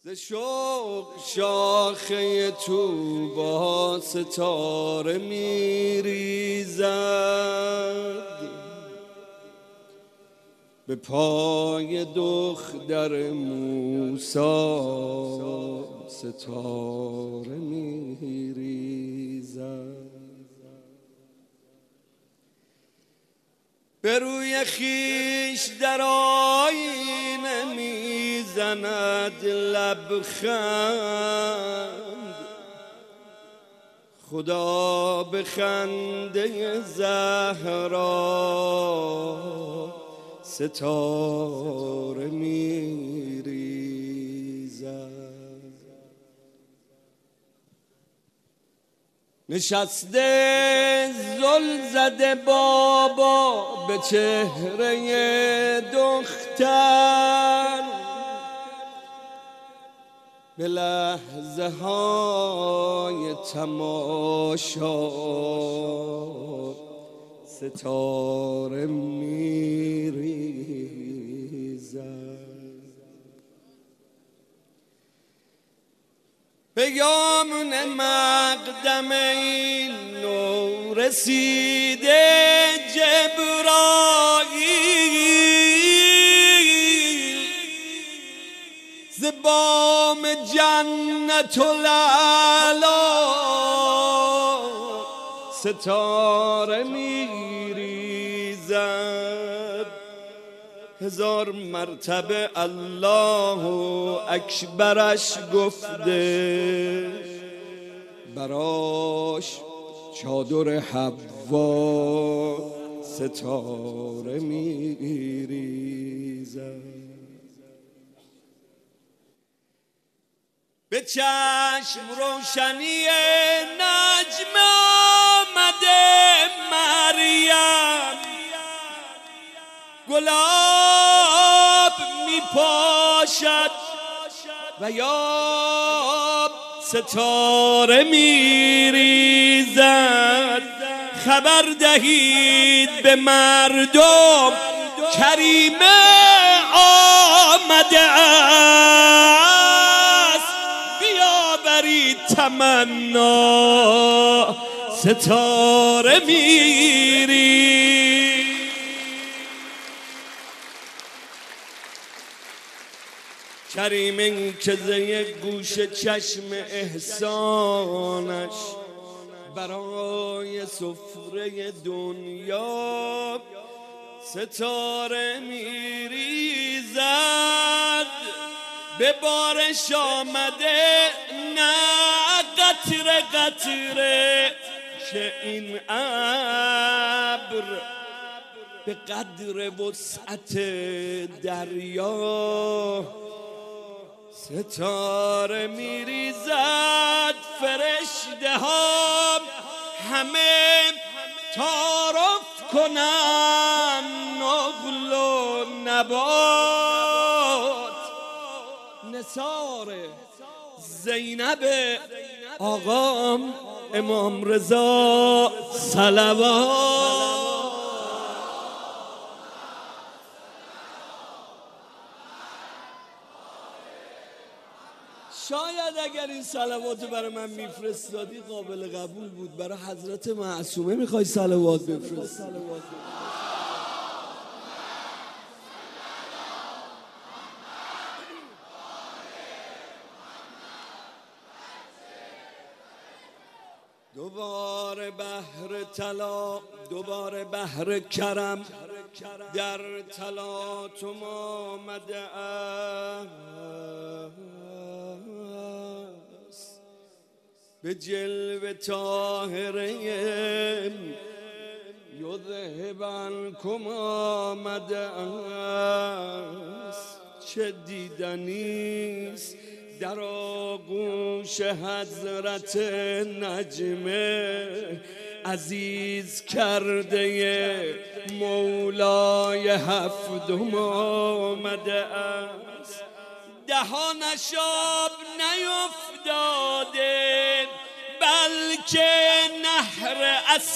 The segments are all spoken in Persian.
ز شوق شاخه طوبی ستاره میریزد، به پای دختر موسی ستاره میریزد. به روی خیش در آینه میزند لبخند، خدا به خنده زهرا ستاره میریزد. نشسته زل زده بابا به چهره دختر، به لحظه های تماشا ستاره میریزد. پیامون مقدم این نو رسیده جبرائیل، ز بام جنت الاعلی ستاره میریزد. هزار مرتبه الله اکبرش گفته، براش چادر حوا ستاره میریزد. به چشم روشنی نجم آمده مریم، گلاب میپاشد و یا ستاره میریزد. خبر دهید به مردم کریمه آمده است، بیاورید تمنا ستاره میریزد. کریمه که ز یک گوشه چشم احسانش برای سفره دنیا ستاره میریزد. به بارش آمده نه قطره قطره که این ابر به قدر وسعت دریا ستاره میریزد. فرشته ها همه تعارف کنن نقل و نبات، نثار زینب آقام امام رضا صلوات. شاید اگر این صلوات برای من میفرستادی قابل قبول بود. برای حضرت معصومه میخوای صلوات بفرستی؟ دوباره بحر طلا، دوباره بحر کرم در طلاتم آمده است. به جلوه طاهره یذهب عنکم آمده است. چه دیدنیست در آغوش حضرت نجمه عزیز کرده مولای هفتم آمده است. دهانش آب نیفتاده بلکه نهر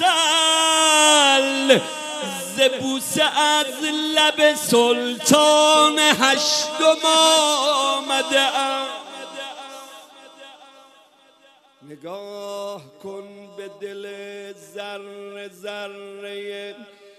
عسل، ز بوسه از لب سلطان هشتم آمده است. نگاه کن به دل ذره ذره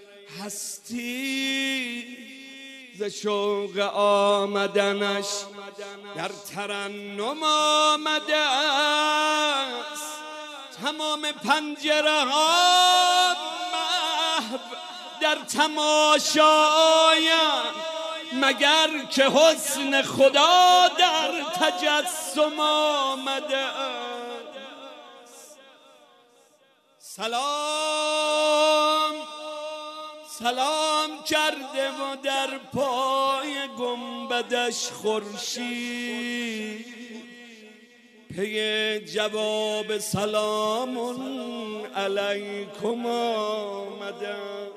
هستی، ز شوق آمدنش در ترنم آمده است. تمام پنجره ها محو در تماشایم، مگر که حسن خدا در تجسم آمده است. سلام سلام کرده و در پای گنبدش خورشید، پی جواب سلام علیکم آمده.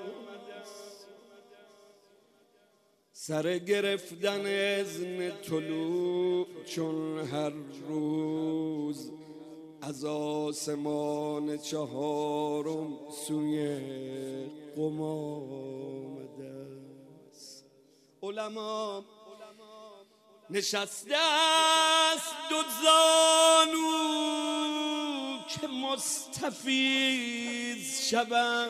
سر گرفتن اذن طلوع چون هر روز از آسمان چهارم سوی قم آمده است. علما نشسته است دو زانو که مستفیض شوند،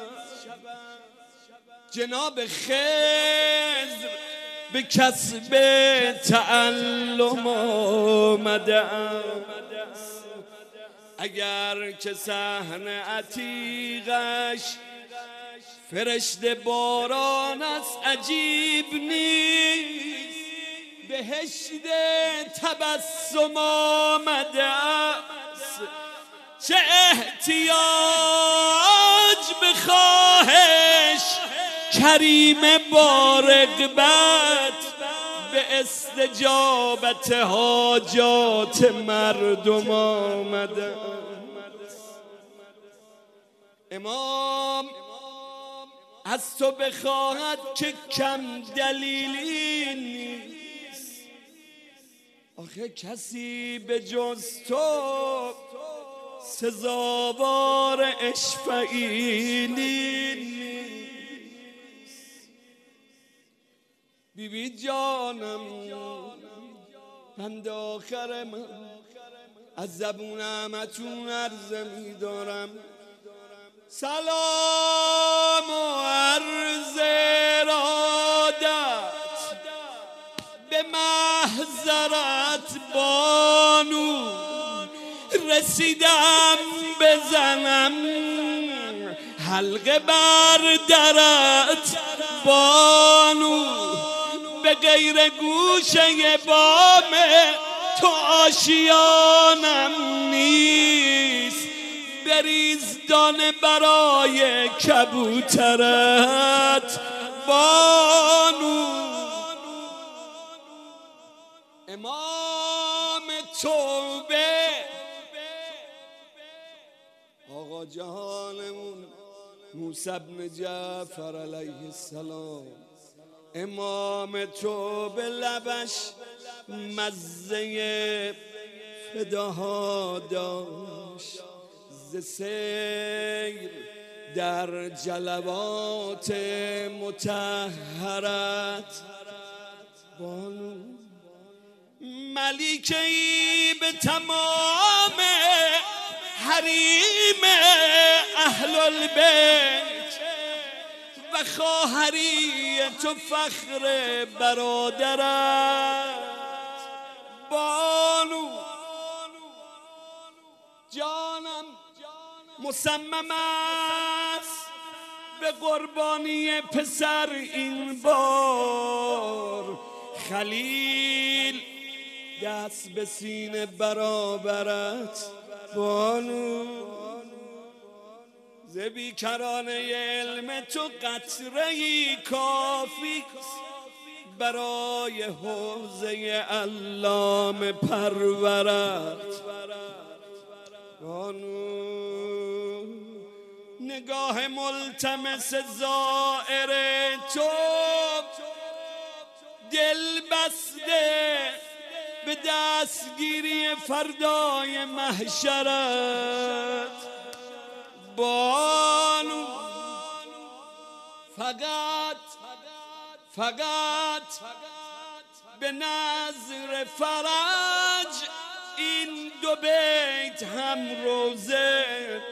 جناب خضر به کسب تعلم آمده است. اگر که صحن عتیقش فرشته باران است عجیب نیست، بهشت تبسم آمده است. چه احتیاج به خواهش کریم با رغبت به استجابت حاجات مردم آمده. امام از تو بخواهد که کم دلیلی نیست، آخه کسی به جز تو سزاوار اشفعیلی نیست. بیبی جانم بند آخر من از زبون همتون عرض می دارم، سلام و عرض ارادت به محضرت بانو، رسیدم بزنم حلقه بر درت بانو، به غیر گوشه بام تو آشیانم نیست، بریز دانه برای کبوترت بانو. امام توبه آقا جهانمون موسی بن جعفر علیه السلام، امام توبه لبش مزه فداها داشت، ز سیر در جلوات مطهرت بانو، ملیکه‌ای به تمام حریم اهل البیت و خواهری تو فخر برادرت بانو. جانم مصمم است به قربانی پسر این بار، خلیل دست به سینه برابرت بانو، ز بیکرانه علم تو قطره‌ای کافی برای حوزه علام پرورت بانو. نگاه ملتمس زائر تو دل بسته به دستگیری فردای محشرت بانو، فقط به نظر فرج این دو دو بیت هم روزه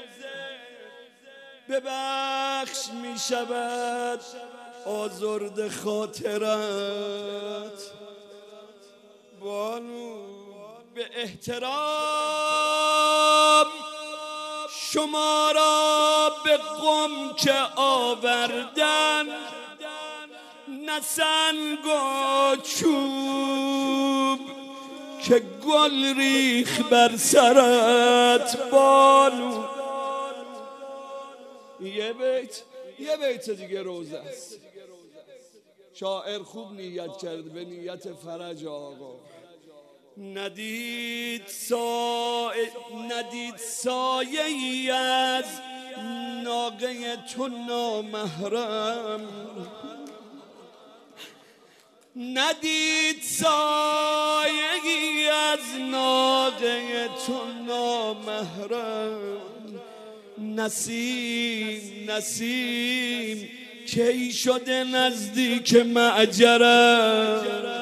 ببخش می شود آزرد خاطرت. بانو به احترام شما را به قم که آوردن، نه سنگ و چوب که گل ریخ بر سرت. بانو یه بیت دیگه روزه است. شاعر خوب نیت کرد، به نیت فرج آقا. ندید سایه ای از ناقه تو نامحرم، ندید سایه ای از ناقه تو نامحرم. نسیم کی شده نزدیک معجرم،